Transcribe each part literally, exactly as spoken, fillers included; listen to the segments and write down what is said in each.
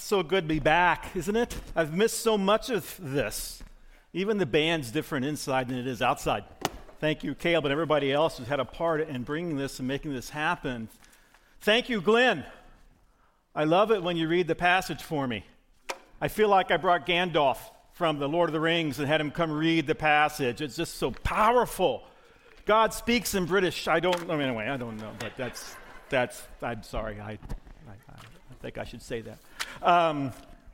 So good to be back, isn't it? I've missed so much of this. Even the band's different inside than it is outside. Thank you, Caleb, and everybody else who's had a part in bringing this and making this happen. Thank you, Glenn. I love it when you read the passage for me. I feel like I brought Gandalf from the Lord of the Rings and had him come read the passage. It's just so powerful. God speaks in British. I don't, I mean, anyway, I don't know, but that's, that's, I'm sorry. I, I, I think I should say that. Um,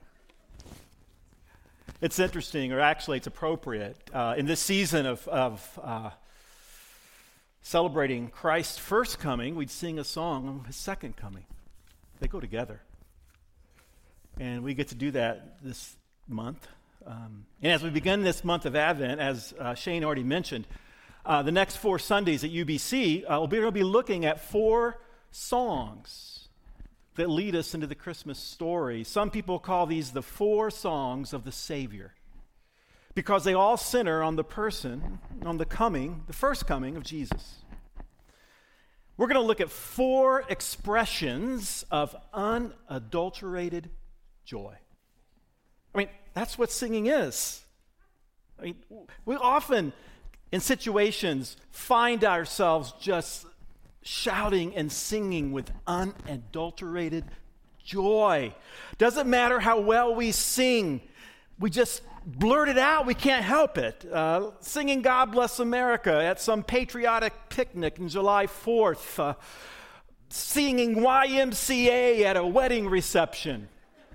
it's interesting, or actually it's appropriate, uh, in this season of, of uh, celebrating Christ's first coming, we'd sing a song of his second coming. They go together. And we get to do that this month. Um, and as we begin this month of Advent, as uh, Shane already mentioned, uh, the next four Sundays at U B C, uh, we'll be, we'll be looking at four songs that lead us into the Christmas story. Some people call these the four songs of the Savior, because they all center on the person, on the coming, the first coming of Jesus. We're going to look at four expressions of unadulterated joy. I mean, that's what singing is. I mean, we often, in situations, find ourselves just shouting and singing with unadulterated joy. Doesn't matter how well we sing, we just blurt it out. We can't help it. Uh, singing God Bless America at some patriotic picnic on July fourth. Uh, singing Y M C A at a wedding reception.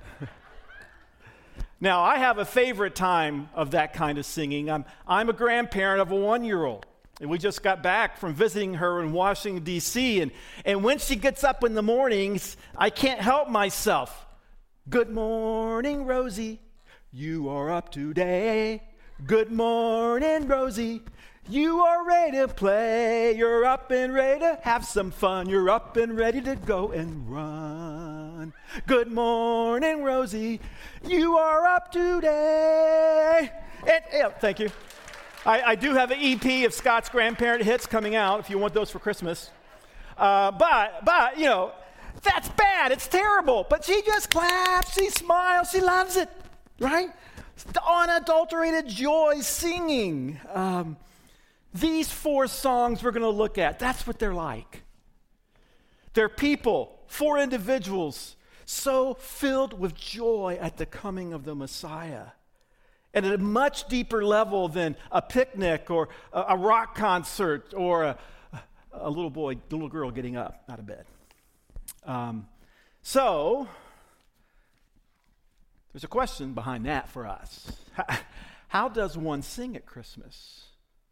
Now, I have a favorite time of that kind of singing. I'm, I'm a grandparent of a one-year-old. And we just got back from visiting her in Washington, D C, and, and when she gets up in the mornings, I can't help myself. Good morning, Rosie. You are up today. Good morning, Rosie. You are ready to play. You're up and ready to have some fun. You're up and ready to go and run. Good morning, Rosie. You are up today. And, yeah, thank you. I, I do have an E P of Scott's grandparent hits coming out if you want those for Christmas. Uh, but, but, you know, that's bad. It's terrible. But she just claps. She smiles. She loves it, right? The unadulterated joy singing. Um, these four songs we're going to look at, that's what they're like. They're people, four individuals, so filled with joy at the coming of the Messiah. And at a much deeper level than a picnic or a, a rock concert or a, a little boy, little girl getting up out of bed. Um, so, there's a question behind that for us. How, how does one sing at Christmas?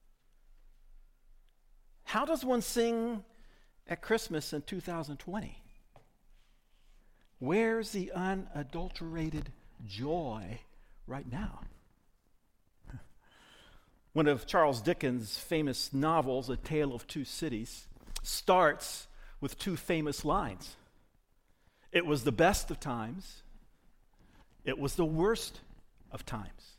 How does one sing at Christmas in two thousand twenty? Where's the unadulterated joy right now? One of Charles Dickens' famous novels, A Tale of Two Cities, starts with two famous lines. It was the best of times. It was the worst of times.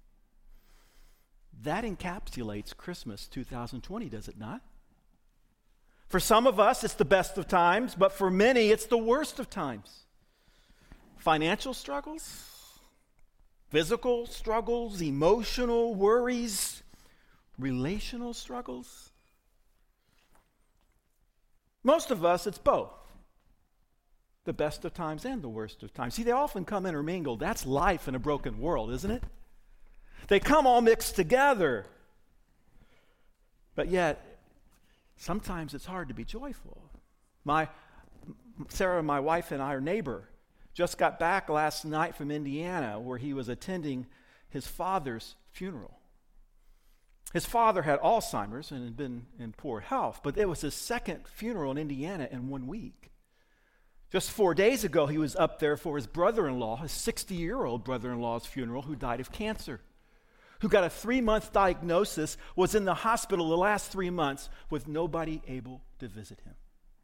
That encapsulates Christmas two thousand twenty, does it not? For some of us, it's the best of times, but for many, it's the worst of times. Financial struggles, physical struggles, emotional worries, relational struggles. Most of us, it's both. The best of times and the worst of times. See, they often come intermingled. That's life in a broken world, isn't it? They come all mixed together. But yet, sometimes it's hard to be joyful. My Sarah, my wife, and our neighbor just got back last night from Indiana, where he was attending his father's funeral. His father had Alzheimer's and had been in poor health, but it was his second funeral in Indiana in one week. Just four days ago, he was up there for his brother-in-law, his sixty-year-old brother-in-law's funeral, who died of cancer, who got a three-month diagnosis, was in the hospital the last three months with nobody able to visit him.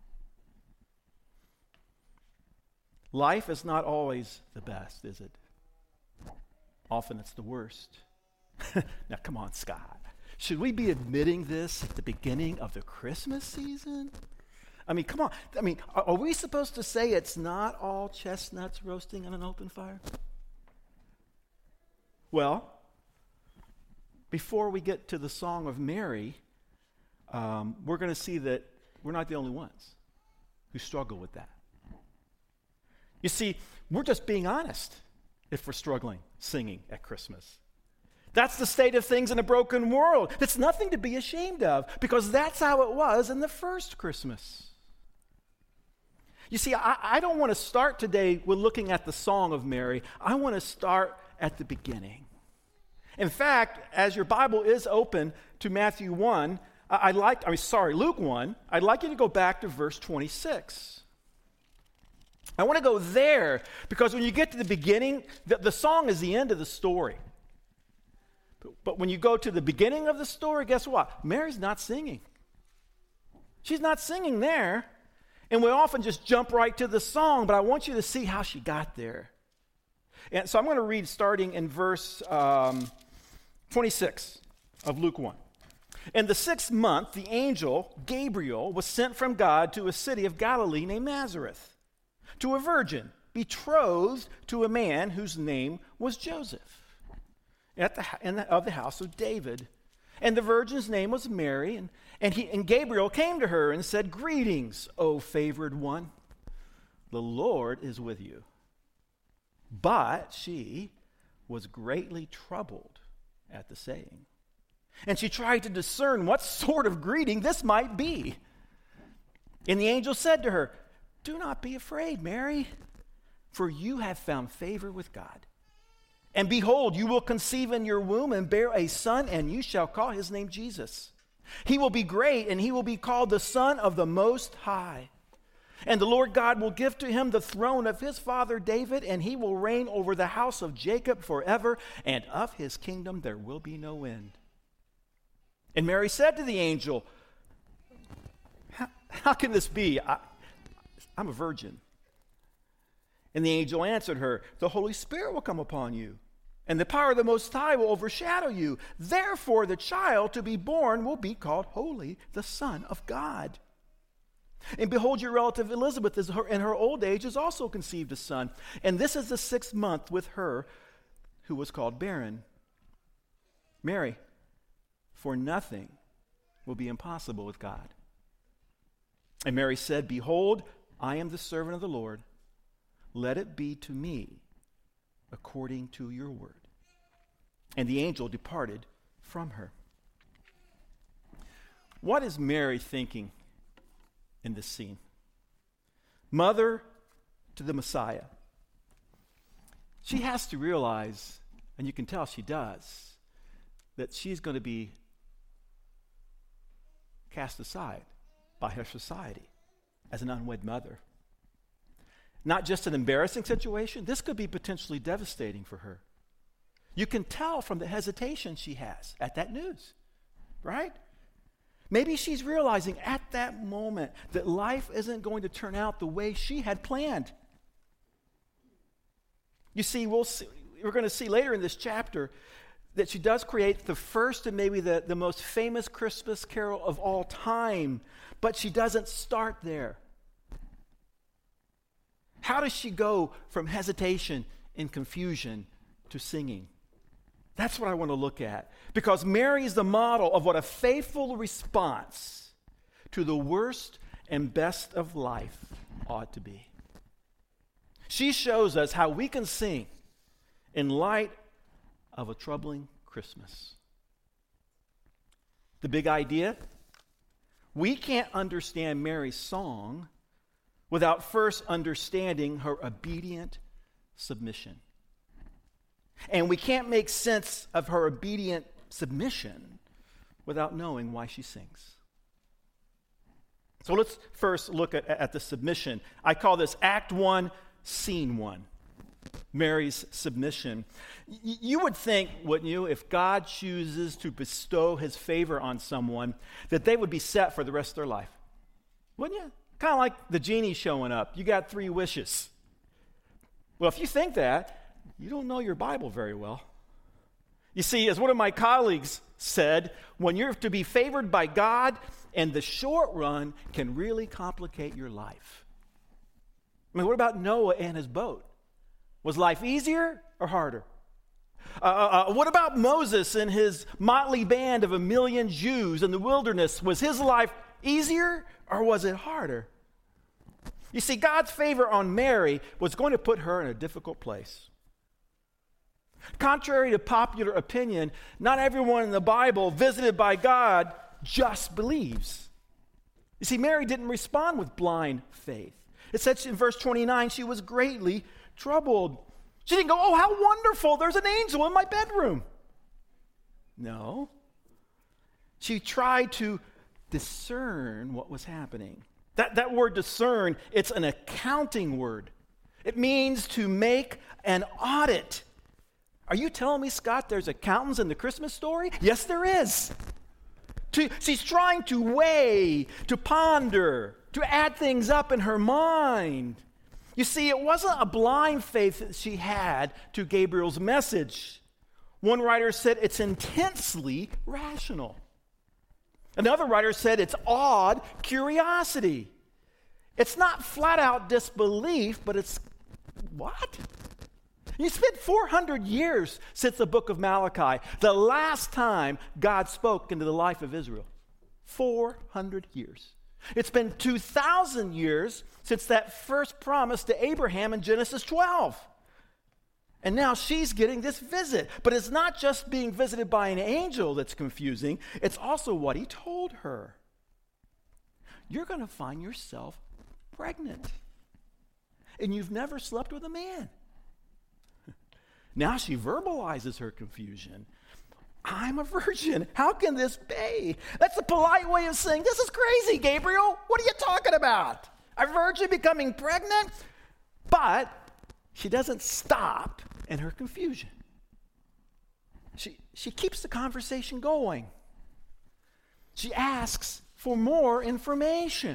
Life is not always the best, is it? Often it's the worst. Now, come on, Scott. Should we be admitting this at the beginning of the Christmas season? I mean, come on. I mean, are, are we supposed to say it's not all chestnuts roasting on an open fire? Well, before we get to the Song of Mary, um, we're going to see that we're not the only ones who struggle with that. You see, we're just being honest if we're struggling singing at Christmas. That's the state of things in a broken world. It's nothing to be ashamed of, because that's how it was in the first Christmas. You see, I, I don't want to start today with looking at the Song of Mary. I want to start at the beginning. In fact, as your Bible is open to Matthew one, I, I'd like, I mean, sorry, Luke one, I'd like you to go back to verse twenty-six. I want to go there because when you get to the beginning, the, the song is the end of the story. But, but when you go to the beginning of the story, guess what? Mary's not singing. She's not singing there. And we often just jump right to the song, but I want you to see how she got there. And so I'm going to read starting in verse um, twenty-six of Luke one. In the sixth month, the angel Gabriel was sent from God to a city of Galilee named Nazareth, to a virgin betrothed to a man whose name was Joseph, at the, in the, of the house of David. And the virgin's name was Mary, and, and, he, and Gabriel came to her and said, "Greetings, O favored one, the Lord is with you." But she was greatly troubled at the saying, and she tried to discern what sort of greeting this might be. And the angel said to her, "Do not be afraid, Mary, for you have found favor with God. And behold, you will conceive in your womb and bear a son, and you shall call his name Jesus. He will be great, and he will be called the Son of the Most High. And the Lord God will give to him the throne of his father David, and he will reign over the house of Jacob forever, and of his kingdom there will be no end." And Mary said to the angel, How, how can this be? I, I'm a virgin. And the angel answered her, "The Holy Spirit will come upon you, and the power of the Most High will overshadow you. Therefore, the child to be born will be called Holy, the Son of God. And behold, your relative Elizabeth is her, in her old age has also conceived a son. And this is the sixth month with her who was called barren. Mary, for nothing will be impossible with God." And Mary said, "Behold, I am the servant of the Lord. Let it be to me according to your word." And the angel departed from her. What is Mary thinking in this scene? Mother to the Messiah. She has to realize, and you can tell she does, that she's going to be cast aside by her society as an unwed mother. Not just an embarrassing situation, this could be potentially devastating for her. You can tell from the hesitation she has at that news, right? Maybe she's realizing at that moment that life isn't going to turn out the way she had planned. You see, we'll see, we're going to see later in this chapter that she does create the first and maybe the, the most famous Christmas carol of all time, but she doesn't start there. How does she go from hesitation and confusion to singing? That's what I want to look at, because Mary is the model of what a faithful response to the worst and best of life ought to be. She shows us how we can sing in light of a troubling Christmas. The big idea? We can't understand Mary's song without first understanding her obedient submission. And we can't make sense of her obedient submission without knowing why she sings. So let's first look at, at the submission. I call this Act One, Scene One. Mary's submission. Y- you would think, wouldn't you, if God chooses to bestow his favor on someone, that they would be set for the rest of their life. Wouldn't you? Kind of like the genie showing up. You got three wishes. Well, if you think that, you don't know your Bible very well. You see, as one of my colleagues said, when you're to be favored by God, and the short run can really complicate your life. I mean, what about Noah and his boat? Was life easier or harder? Uh, uh, what about Moses and his motley band of a million Jews in the wilderness? Was his life easier or was it harder? You see, God's favor on Mary was going to put her in a difficult place. Contrary to popular opinion, not everyone in the Bible visited by God just believes. You see, Mary didn't respond with blind faith. It says in verse twenty-nine, she was greatly troubled. She didn't go, oh, how wonderful, there's an angel in my bedroom. No. She tried to discern what was happening. That, that word discern, it's an accounting word. It means to make an audit. Are you telling me, Scott, there's accountants in the Christmas story? Yes, there is. To, she's trying to weigh, to ponder, to add things up in her mind. You see, it wasn't a blind faith that she had to Gabriel's message. One writer said it's intensely rational. Another writer said it's awed curiosity. It's not flat out disbelief, but it's what? You spent four hundred years since the book of Malachi, the last time God spoke into the life of Israel. four hundred years. It's been two thousand years since that first promise to Abraham in Genesis twelve. And now she's getting this visit. But it's not just being visited by an angel that's confusing. It's also what he told her. You're going to find yourself pregnant. And you've never slept with a man. Now she verbalizes her confusion. I'm a virgin. How can this be? That's a polite way of saying, this is crazy, Gabriel. What are you talking about? A virgin becoming pregnant? But she doesn't stop in her confusion. She, she keeps the conversation going. She asks for more information.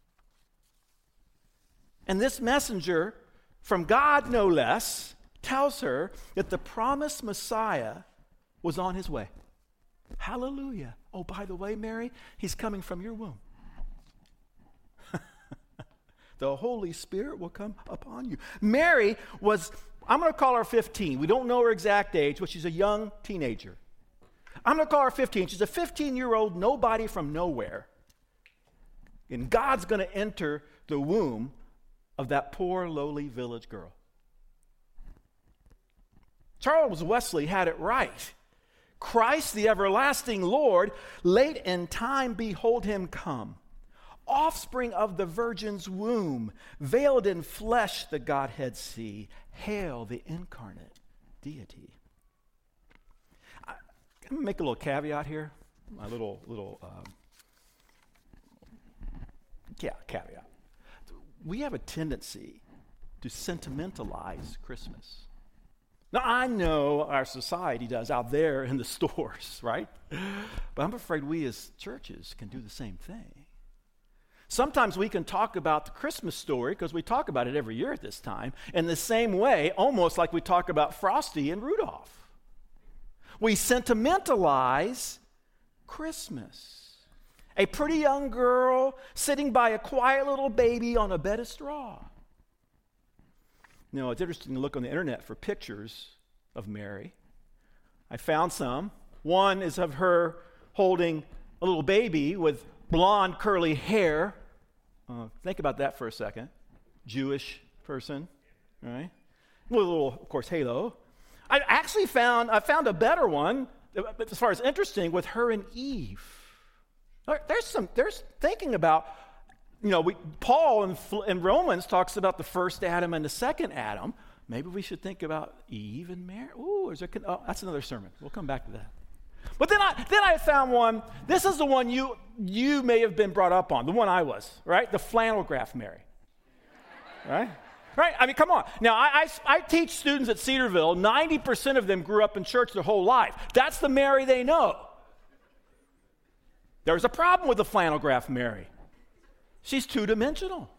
And this messenger, from God no less, tells her that the promised Messiah was on his way. Hallelujah. Oh, by the way, Mary, he's coming from your womb. The Holy Spirit will come upon you. Mary was, I'm going to call her fifteen. We don't know her exact age, but she's a young teenager. I'm going to call her fifteen. She's a fifteen-year-old nobody from nowhere. And God's going to enter the womb of that poor, lowly village girl. Charles Wesley had it right. Christ, the everlasting Lord, late in time behold him come. Offspring of the virgin's womb, veiled in flesh the Godhead see. Hail the incarnate deity. I, I'm going to make a little caveat here. My little, little, um, yeah, caveat. We have a tendency to sentimentalize Christmas. Now, I know our society does out there in the stores, right? But I'm afraid we as churches can do the same thing. Sometimes we can talk about the Christmas story, because we talk about it every year at this time, in the same way, almost like we talk about Frosty and Rudolph. We sentimentalize Christmas. A pretty young girl sitting by a quiet little baby on a bed of straw. You know, it's interesting to look on the internet for pictures of Mary. I found some. One is of her holding a little baby with blonde curly hair. Uh, think about that for a second. Jewish person, right? With a little, of course, halo. I actually found, I found a better one, as far as interesting, with her and Eve. There's some, there's thinking about, you know, we, Paul in, in Romans talks about the first Adam and the second Adam. Maybe we should think about Eve and Mary. Ooh, is there, oh, that's another sermon. We'll come back to that. But then I then I found one. This is the one you you may have been brought up on, the one I was, right? The flannel graph Mary. Right? Right? I mean, come on. Now, I, I, I teach students at Cedarville. ninety percent of them grew up in church their whole life. That's the Mary they know. There's a problem with the flannel graph Mary. She's two-dimensional.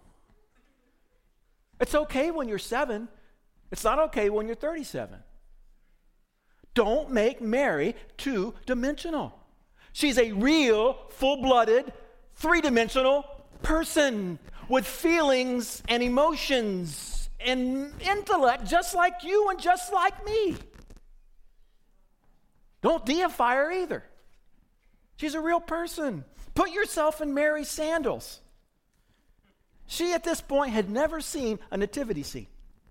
It's okay when you're seven. It's not okay when you're thirty-seven. Don't make Mary two-dimensional. She's a real, full-blooded, three-dimensional person with feelings and emotions and intellect just like you and just like me. Don't deify her either. She's a real person. Put yourself in Mary's sandals. She, at this point, had never seen a nativity scene.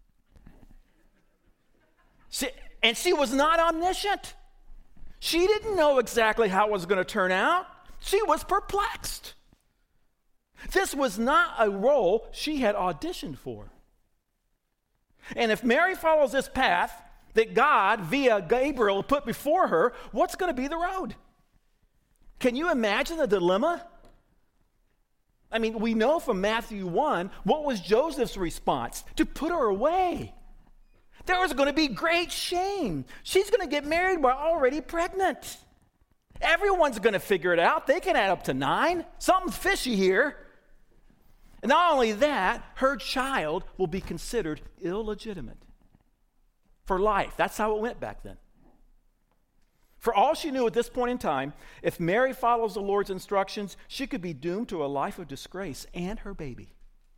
She, and she was not omniscient. She didn't know exactly how it was going to turn out. She was perplexed. This was not a role she had auditioned for. And if Mary follows this path that God, via Gabriel, put before her, what's going to be the road? Can you imagine the dilemma? I mean, we know from Matthew one, what was Joseph's response? To put her away. There was going to be great shame. She's going to get married while already pregnant. Everyone's going to figure it out. They can add up to nine. Something's fishy here. And not only that, her child will be considered illegitimate for life. That's how it went back then. For all she knew at this point in time, if Mary follows the Lord's instructions, she could be doomed to a life of disgrace and her baby.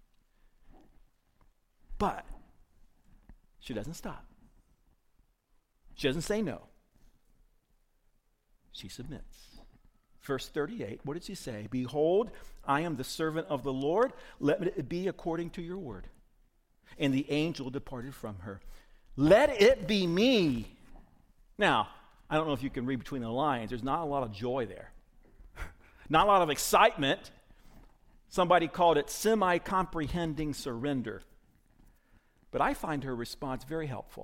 But she doesn't stop. She doesn't say no. She submits. Verse thirty-eight, what did she say? Behold, I am the servant of the Lord. Let it be according to your word. And the angel departed from her. Let it be me. Now, I don't know if you can read between the lines. There's not a lot of joy there. Not a lot of excitement. Somebody called it semi-comprehending surrender. But I find her response very helpful.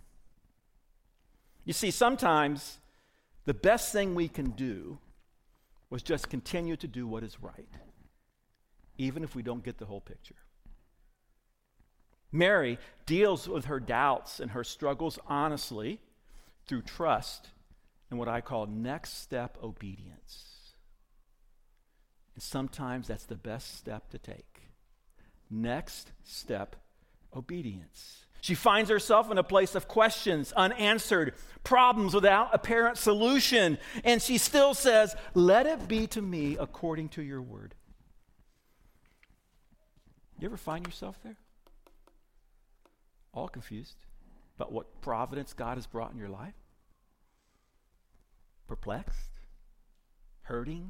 You see, sometimes the best thing we can do was just continue to do what is right, even if we don't get the whole picture. Mary deals with her doubts and her struggles honestly through trust and what I call next step obedience. And sometimes that's the best step to take. Next step obedience. She finds herself in a place of questions, unanswered, problems without apparent solution, and she still says, let it be to me according to your word. You ever find yourself there? All confused about what providence God has brought in your life? Perplexed? Hurting?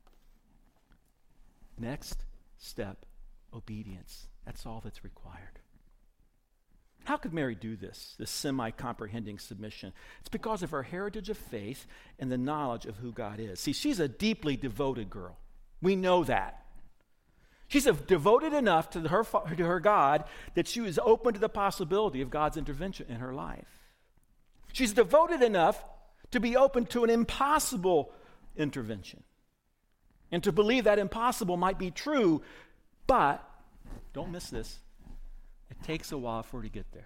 Next step, obedience. That's all that's required. How could Mary do this, this semi-comprehending submission? It's because of her heritage of faith and the knowledge of who God is. See, she's a deeply devoted girl. We know that. She's a, devoted enough to her, to her God that she was open to the possibility of God's intervention in her life. She's devoted enough to be open to an impossible intervention and to believe that impossible might be true, but don't miss this. It takes a while for her to get there.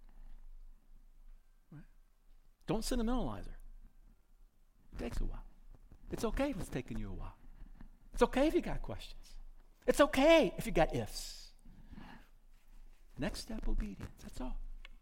Right? Don't sentimentalize her. It takes a while. It's okay if it's taking you a while. It's okay if you got questions. It's okay if you got ifs. Next step, obedience. That's all.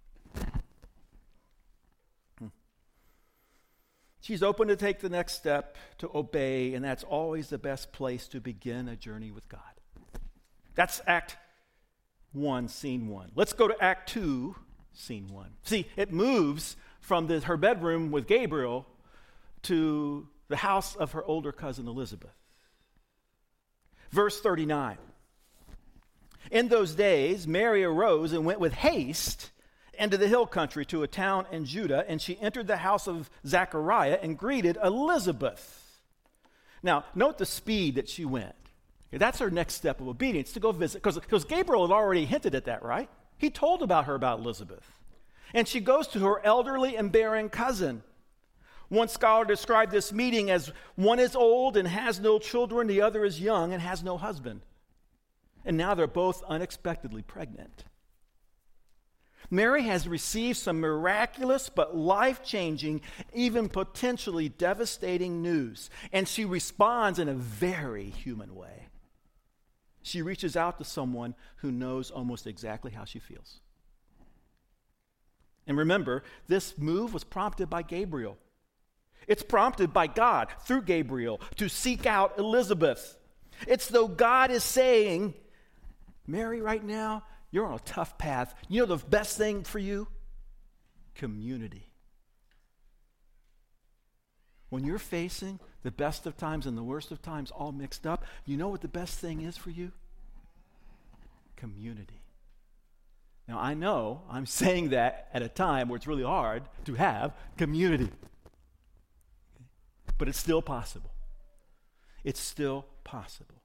Hmm. She's open to take the next step, to obey, and that's always the best place to begin a journey with God. That's Act one, scene one. Let's go to Act two, scene one. See, it moves from the, her bedroom with Gabriel to the house of her older cousin Elizabeth. Verse thirty-nine. In those days, Mary arose and went with haste into the hill country to a town in Judah, and she entered the house of Zechariah and greeted Elizabeth. Now, note the speed that she went. Okay, that's her next step of obedience, to go visit, because Gabriel had already hinted at that, right? He told about her about Elizabeth. And she goes to her elderly and barren cousin. One scholar described this meeting as one is old and has no children, the other is young and has no husband. And now they're both unexpectedly pregnant. Mary has received some miraculous but life-changing, even potentially devastating news, and she responds in a very human way. She reaches out to someone who knows almost exactly how she feels. And remember, this move was prompted by Gabriel. It's prompted by God through Gabriel to seek out Elizabeth. It's though God is saying, Mary, right now, you're on a tough path. You know the best thing for you? Community. When you're facing the best of times and the worst of times all mixed up, you know what the best thing is for you? Community. Now, I know I'm saying that at a time where it's really hard to have community. But it's still possible. It's still possible.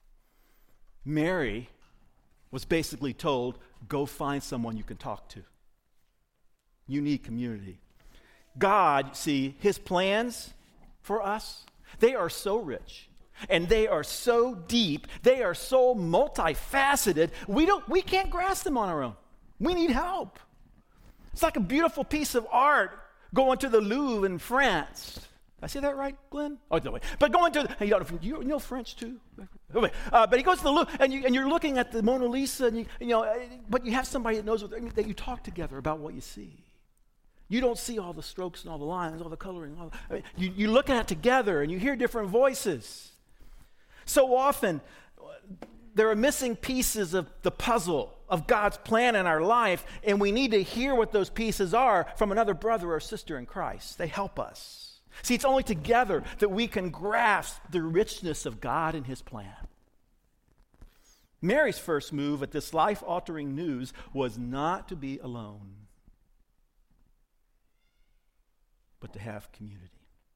Mary was basically told, go find someone you can talk to. You need community. God, see, his plans for us, they are so rich and they are so deep, they are so multifaceted, we don't we can't grasp them on our own. We need help. It's like a beautiful piece of art going to the Louvre in France. Did I say that right, Glenn? Oh, no way. But going to, you know, you know French too? Uh, but he goes to the Louvre, and, you, and you're looking at the Mona Lisa, and you, you know, but you have somebody that knows what, I mean, that you talk together about what you see. You don't see all the strokes and all the lines, all the coloring. All the, I mean, you, you look at it together, and you hear different voices. So often, there are missing pieces of the puzzle of God's plan in our life, and we need to hear what those pieces are from another brother or sister in Christ. They help us. See, it's only together that we can grasp the richness of God and his plan. Mary's first move at this life-altering news was not to be alone, but to have community.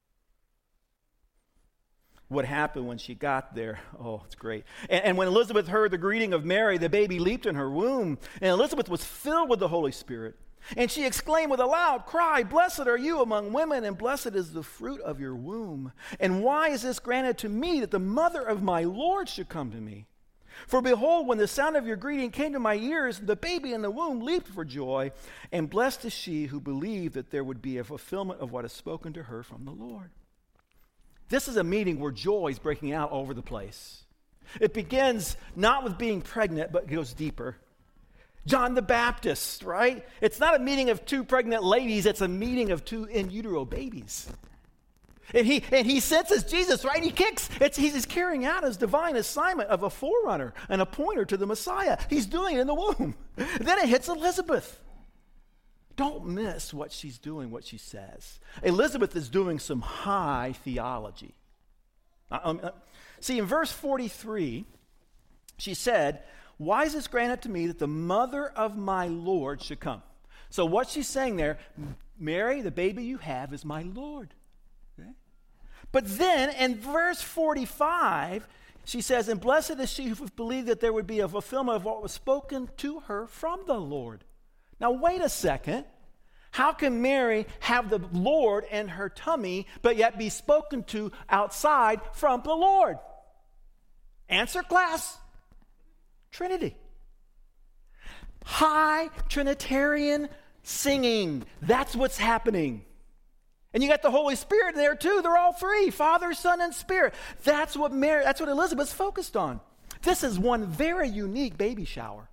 What happened when she got there? Oh, it's great. And, and when Elizabeth heard the greeting of Mary, the baby leaped in her womb, and Elizabeth was filled with the Holy Spirit. And she exclaimed with a loud cry, "Blessed are you among women, and blessed is the fruit of your womb. And why is this granted to me, that the mother of my Lord should come to me? For behold, when the sound of your greeting came to my ears, the baby in the womb leaped for joy. And blessed is she who believed that there would be a fulfillment of what is spoken to her from the Lord." This is a meeting where joy is breaking out all over the place. It begins not with being pregnant, but goes deeper. John the Baptist, right? It's not a meeting of two pregnant ladies, it's a meeting of two in utero babies. And he and he senses Jesus, right? He kicks. It's, he's carrying out his divine assignment of a forerunner, an appointer to the Messiah. He's doing it in the womb. Then it hits Elizabeth. Don't miss what she's doing, what she says. Elizabeth is doing some high theology. Um, uh, see, in verse forty-three, she said, "Why is this granted to me that the mother of my Lord should come?" So what she's saying there, Mary, the baby you have is my Lord. Okay? But then in verse forty-five, she says, "And blessed is she who believed that there would be a fulfillment of what was spoken to her from the Lord." Now wait a second. How can Mary have the Lord in her tummy, but yet be spoken to outside from the Lord? Answer, class. Trinity. High Trinitarian singing. That's what's happening. And you got the Holy Spirit there too. They're all three, Father, Son, and Spirit. That's what Mary, that's what Elizabeth's focused on. This is one very unique baby shower.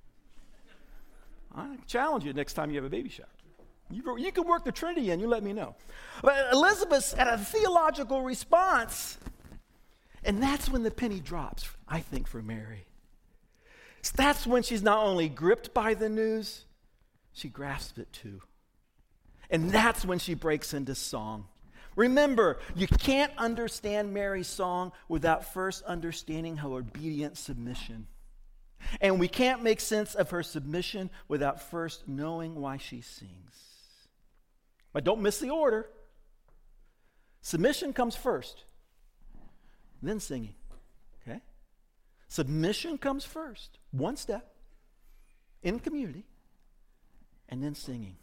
I challenge you next time you have a baby shower. You, you can work the Trinity in, you let me know. But Elizabeth's at a theological response. And that's when the penny drops, I think, for Mary. That's when she's not only gripped by the news, she grasps it too. And that's when she breaks into song. Remember, you can't understand Mary's song without first understanding her obedient submission. And we can't make sense of her submission without first knowing why she sings. But don't miss the order. Submission comes first, then singing. Okay? Submission comes first, one step, in community, and then singing.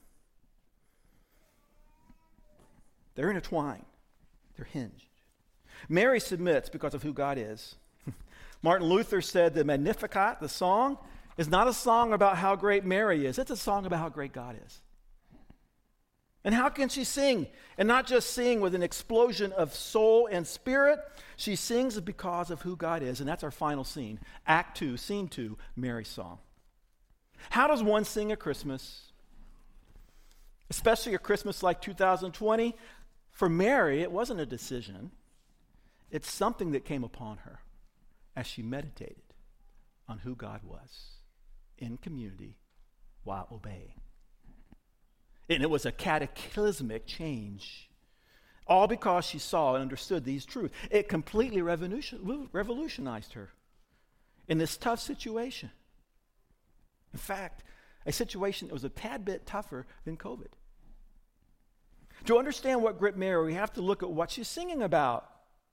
They're intertwined. They're hinged. Mary submits because of who God is. Martin Luther said the Magnificat, the song, is not a song about how great Mary is. It's a song about how great God is. And how can she sing? And not just sing with an explosion of soul and spirit. She sings because of who God is. And that's our final scene. Act two, scene two, Mary's song. How does one sing at Christmas? especially a Christmas like two thousand twenty. For Mary, it wasn't a decision. It's something that came upon her as she meditated on who God was in community while obeying. And it was a cataclysmic change, all because she saw and understood these truths. It completely revolution, revolutionized her in this tough situation. In fact, a situation that was a tad bit tougher than COVID. To understand what gripped Mary, we have to look at what she's singing about.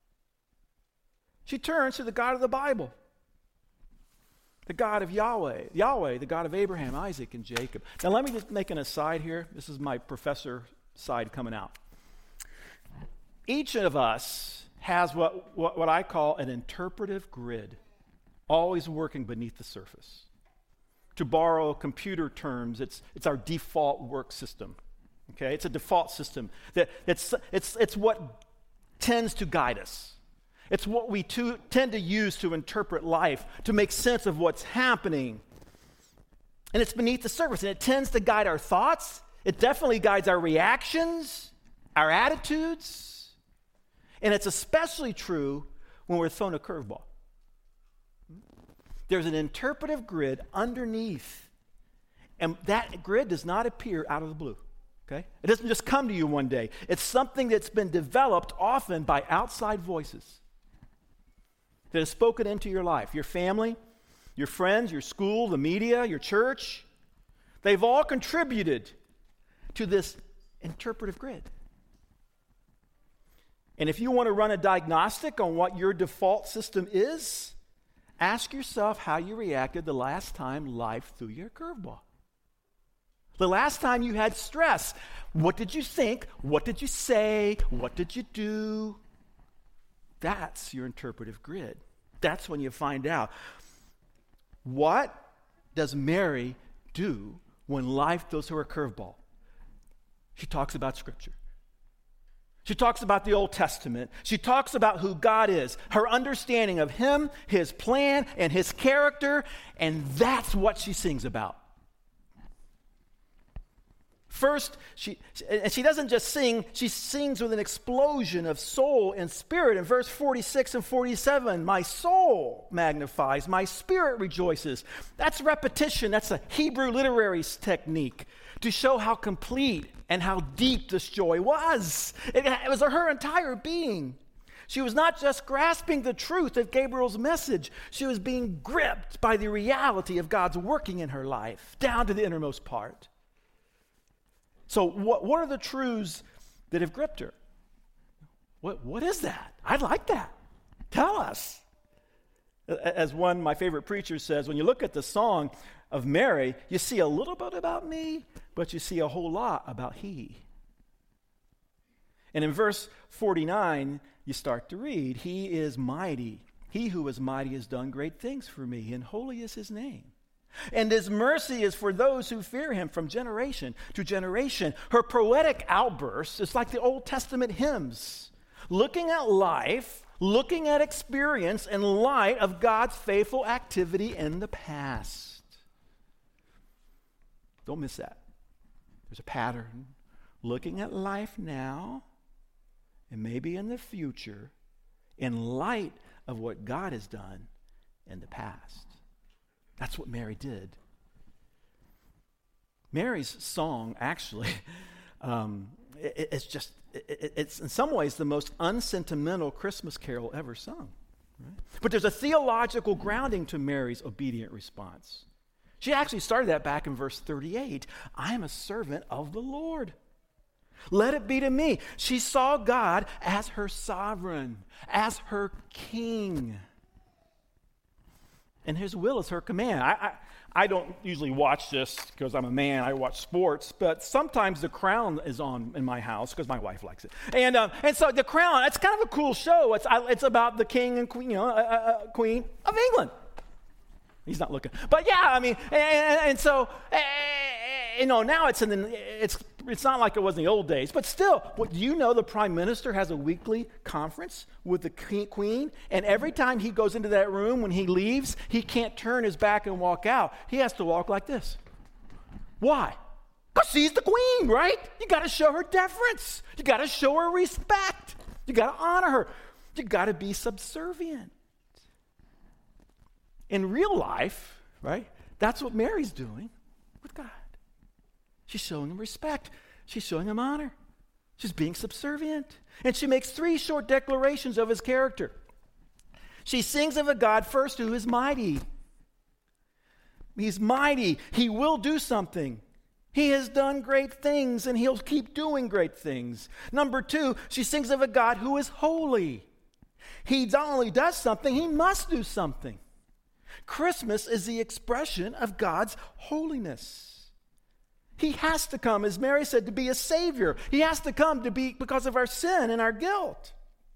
She turns to the God of the Bible, the God of Yahweh, Yahweh, the God of Abraham, Isaac, and Jacob. Now let me just make an aside here. This is my professor side coming out. Each of us has what, what, what I call an interpretive grid, always working beneath the surface. To borrow computer terms, it's, it's our default work system. Okay, it's a default system. That it's, it's, it's what tends to guide us. It's what we to, tend to use to interpret life, to make sense of what's happening. And it's beneath the surface, and it tends to guide our thoughts. It definitely guides our reactions, our attitudes. And it's especially true when we're thrown a curveball. There's an interpretive grid underneath, and that grid does not appear out of the blue. Okay? It doesn't just come to you one day. It's something that's been developed often by outside voices that have spoken into your life. Your family, your friends, your school, the media, your church. They've all contributed to this interpretive grid. And if you want to run a diagnostic on what your default system is, ask yourself how you reacted the last time life threw you a curveball. The last time you had stress, what did you think? What did you say? What did you do? That's your interpretive grid. That's when you find out. What does Mary do when life throws her a curveball? She talks about Scripture. She talks about the Old Testament. She talks about who God is, her understanding of Him, His plan, and His character, and that's what she sings about. First, she and she doesn't just sing, she sings with an explosion of soul and spirit. In verse forty-six and forty-seven, my soul magnifies, my spirit rejoices. That's repetition. That's a Hebrew literary technique to show how complete and how deep this joy was. It, it was her entire being. She was not just grasping the truth of Gabriel's message. She was being gripped by the reality of God's working in her life, down to the innermost part. So what, what are the truths that have gripped her? What, what is that? I'd like that. Tell us. As one of my favorite preachers says, when you look at the song of Mary, you see a little bit about me, but you see a whole lot about He. And in verse forty-nine, you start to read, He is mighty. He who is mighty has done great things for me, and holy is His name. And His mercy is for those who fear Him from generation to generation. Her poetic outbursts is like the Old Testament hymns, looking at life, looking at experience in light of God's faithful activity in the past. Don't miss that. There's a pattern. Looking at life now and maybe in the future in light of what God has done in the past. That's what Mary did. Mary's song, actually, um, it, it's just, it, it's in some ways the most unsentimental Christmas carol ever sung. Right? But there's a theological grounding to Mary's obedient response. She actually started that back in verse thirty-eight. I am a servant of the Lord. Let it be to me. She saw God as her sovereign, as her king. And His will is her command. I, I, I don't usually watch this because I'm a man. I watch sports, but sometimes The Crown is on in my house because my wife likes it. And um, and so The Crown, it's kind of a cool show. It's I, it's about the king and queen, you know, uh, uh, queen of England. He's not looking, but yeah, I mean, and, and so uh, you know, now it's in the it's it's not like it was in the old days, but still, what do you know? The prime minister has a weekly conference with the queen, and every time he goes into that room, when he leaves, he can't turn his back and walk out. He has to walk like this. Why? Because she's the queen, right? You got to show her deference. You got to show her respect. You got to honor her. You got to be subservient. In real life, right, that's what Mary's doing with God. She's showing him respect. She's showing him honor. She's being subservient. And she makes three short declarations of his character. She sings of a God first who is mighty. He's mighty. He will do something. He has done great things, and he'll keep doing great things. Number two, she sings of a God who is holy. He not only does something, he must do something. Christmas is the expression of God's holiness. He has to come, as Mary said, to be a savior. He has to come to be because of our sin and our guilt.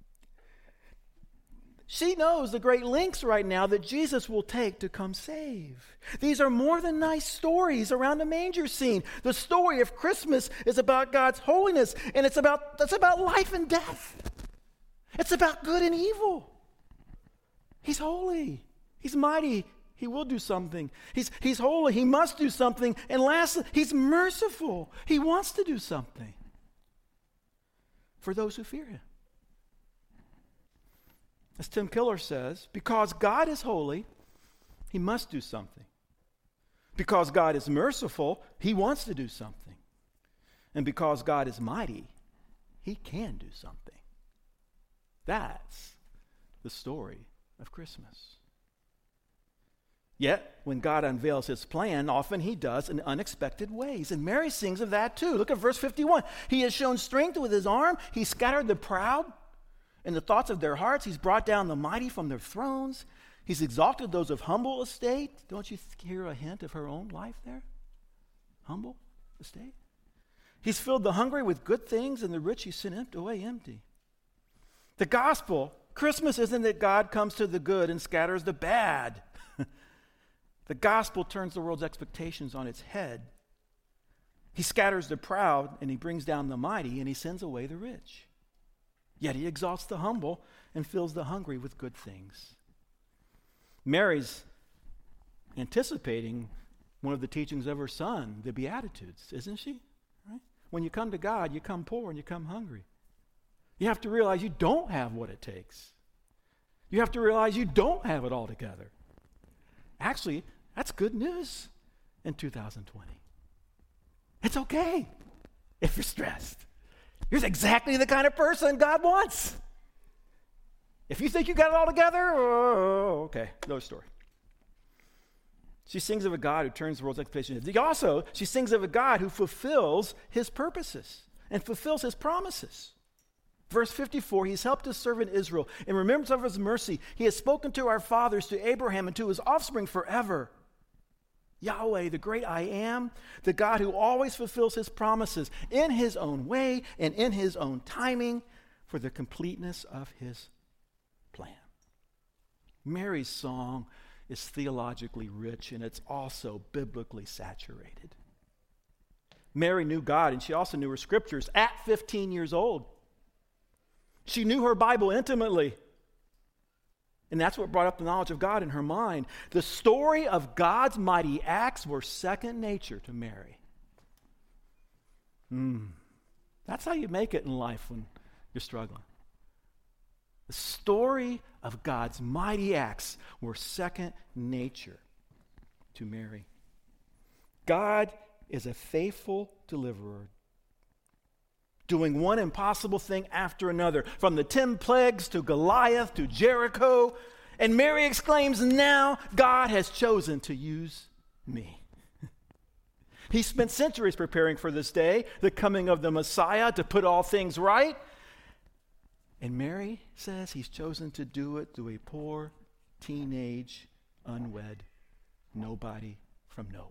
She knows the great lengths right now that Jesus will take to come save. These are more than nice stories around a manger scene. The story of Christmas is about God's holiness, and it's about, it's about life and death. It's about good and evil. He's holy. He's mighty. He will do something. He's, he's holy. He must do something. And lastly, he's merciful. He wants to do something for those who fear him. As Tim Keller says, because God is holy, he must do something. Because God is merciful, he wants to do something. And because God is mighty, he can do something. That's the story of Christmas. Yet, when God unveils his plan, often he does in unexpected ways. And Mary sings of that too. Look at verse fifty-one. He has shown strength with his arm. He scattered the proud in the thoughts of their hearts. He's brought down the mighty from their thrones. He's exalted those of humble estate. Don't you hear a hint of her own life there? Humble estate. He's filled the hungry with good things, and the rich he sent away empty. The gospel, Christmas isn't that God comes to the good and scatters the bad. The gospel turns the world's expectations on its head. He scatters the proud, and he brings down the mighty, and he sends away the rich. Yet he exalts the humble and fills the hungry with good things. Mary's anticipating one of the teachings of her son, the Beatitudes, isn't she? Right? When you come to God, you come poor and you come hungry. You have to realize you don't have what it takes. You have to realize you don't have it all together. Actually, that's good news in two thousand twenty. It's okay if you're stressed. You're exactly the kind of person God wants. If you think you got it all together, oh, okay, no story. She sings of a God who turns the world's expectations. Also, she sings of a God who fulfills his purposes and fulfills his promises. Verse fifty-four, he's helped his servant Israel. In remembrance of his mercy, he has spoken to our fathers, to Abraham, and to his offspring forever. Yahweh, the great I am, the God who always fulfills his promises in his own way and in his own timing for the completeness of his plan. Mary's song is theologically rich, and it's also biblically saturated. Mary knew God, and she also knew her scriptures at fifteen years old. She knew her Bible intimately. And that's what brought up the knowledge of God in her mind. The story of God's mighty acts were second nature to Mary. Mm. That's how you make it in life when you're struggling. The story of God's mighty acts were second nature to Mary. God is a faithful deliverer, doing one impossible thing after another, from the ten plagues to Goliath to Jericho. And Mary exclaims, now God has chosen to use me. He spent centuries preparing for this day, the coming of the Messiah, to put all things right. And Mary says he's chosen to do it through a poor, teenage, unwed nobody from nowhere.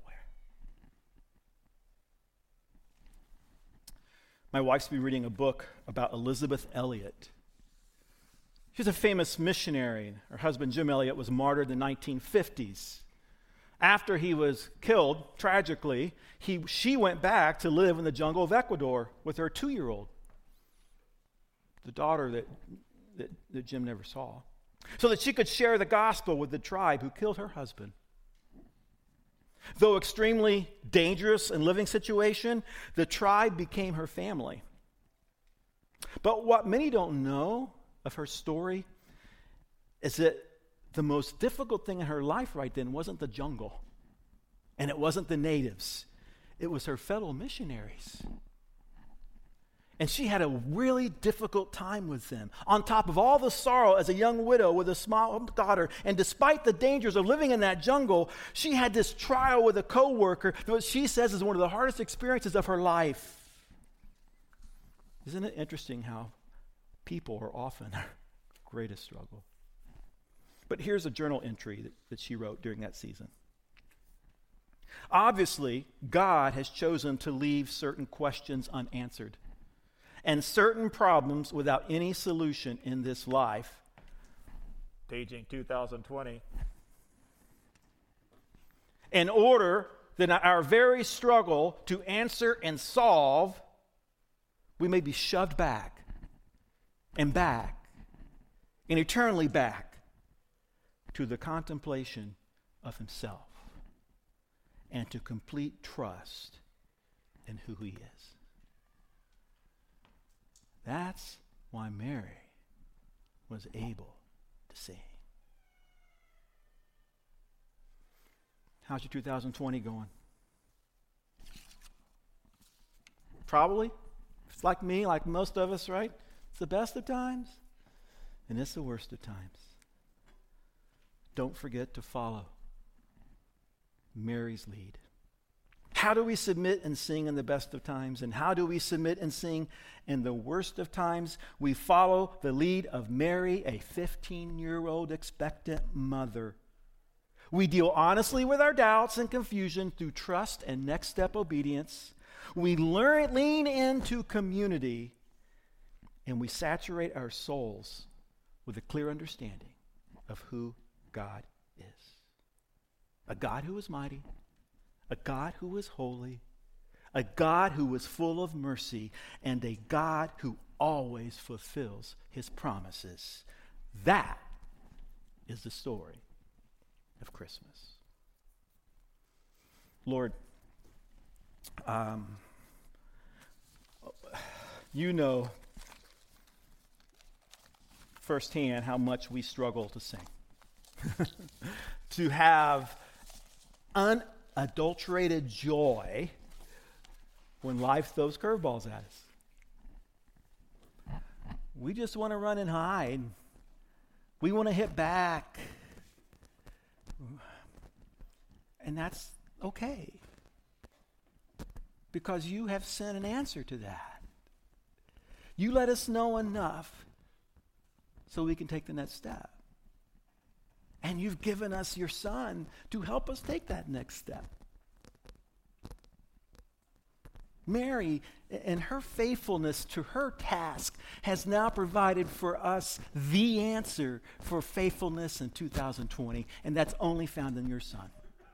My wife's been reading a book about Elizabeth Elliot. She's a famous missionary. Her husband, Jim Elliot, was martyred in the nineteen fifties. After he was killed, tragically, he, she went back to live in the jungle of Ecuador with her two-year-old, the daughter that, that, that Jim never saw, so that she could share the gospel with the tribe who killed her husband. Though extremely dangerous and living situation, the tribe became her family. But what many don't know of her story is that the most difficult thing in her life right then wasn't the jungle, and it wasn't the natives. It was her fellow missionaries. And she had a really difficult time with them. On top of all the sorrow as a young widow with a small daughter, and despite the dangers of living in that jungle, she had this trial with a coworker that what she says is one of the hardest experiences of her life. Isn't it interesting how people are often our greatest struggle? But here's a journal entry that, that she wrote during that season. Obviously, God has chosen to leave certain questions unanswered and certain problems without any solution in this life. Paging two thousand twenty. In order that our very struggle to answer and solve, we may be shoved back and back and eternally back to the contemplation of himself and to complete trust in who he is. That's why Mary was able to sing. How's your two thousand twenty going? Probably. It's like me, like most of us, right? It's the best of times, and it's the worst of times. Don't forget to follow Mary's lead. How do we submit and sing in the best of times? And how do we submit and sing in the worst of times? We follow the lead of Mary, a fifteen-year-old expectant mother. We deal honestly with our doubts and confusion through trust and next step obedience. We learn, lean into community, and we saturate our souls with a clear understanding of who God is. A God who is mighty, a God who is holy, a God who is full of mercy, and a God who always fulfills his promises. That is the story of Christmas. Lord, um, you know firsthand how much we struggle to sing. To have unadulterated joy when life throws curveballs at us. We just want to run and hide. We want to hit back. And that's okay. Because you have sent an answer to that. You let us know enough so we can take the next step. And you've given us your Son to help us take that next step. Mary, in her faithfulness to her task, has now provided for us the answer for faithfulness in two thousand twenty, and that's only found in your Son.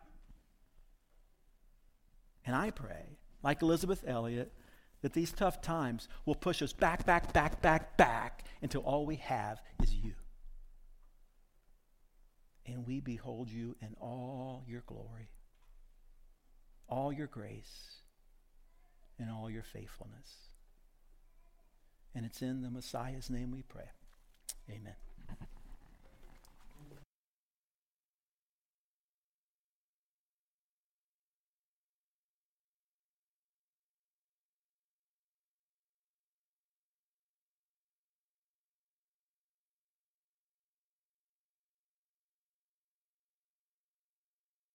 And I pray, like Elizabeth Elliot, that these tough times will push us back, back, back, back, back until all we have is you. And we behold you in all your glory, all your grace, and all your faithfulness. And it's in the Messiah's name we pray. Amen.